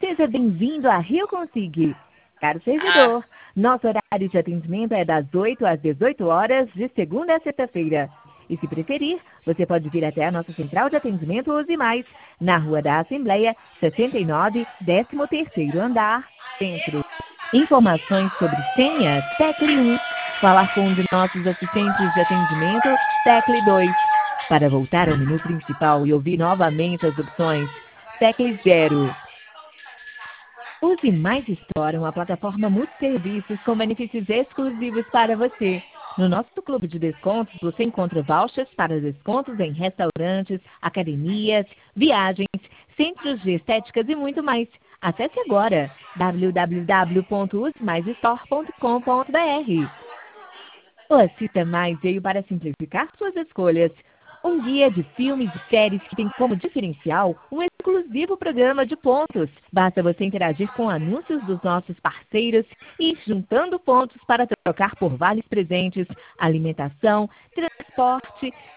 Seja bem-vindo a Rio Consig. Caro servidor, nosso horário de atendimento é das 8 às 18 horas, de segunda a sexta-feira. E se preferir, você pode vir até a nossa central de atendimento Use Mais, na Rua da Assembleia, 69, 13º andar, Centro. Informações sobre senha, tecle 1. Falar com um de nossos assistentes de atendimento, tecle 2. Para voltar ao menu principal e ouvir novamente as opções, tecle 0. Use Mais Store, uma plataforma multisserviços com benefícios exclusivos para você. No nosso clube de descontos, você encontra vouchers para descontos em restaurantes, academias, viagens, centros de estéticas e muito mais. Acesse agora www.usemaisstore.com.br. O Assista Mais veio para simplificar suas escolhas. Um guia de filmes e séries que tem como diferencial um exclusivo programa de pontos. Basta você interagir com anúncios dos nossos parceiros e ir juntando pontos para trocar por vales presentes, alimentação, transporte,